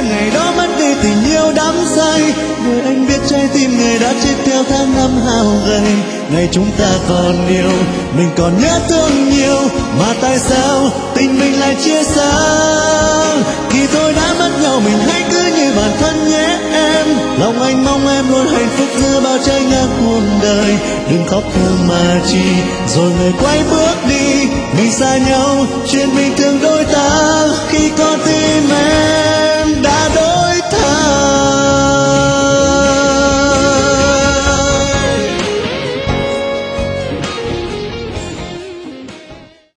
em ngày đó mất đi tình yêu đắm say. Người anh biết trái tim người đã chết theo tháng năm hao gầy. Ngày chúng ta còn yêu, mình còn nhớ thương nhiều, mà tại sao tình mình lại chia xa? Khi tôi đã mất nhau mình hãy cứ như bản thân nhé em. Lòng anh mong em luôn hạnh phúc giữa bao trái ngang cuộc đời. Đừng khóc thương mà chi, rồi người quay bước đi. Mình xa nhau, chuyện bình thường đôi ta khi có tim em.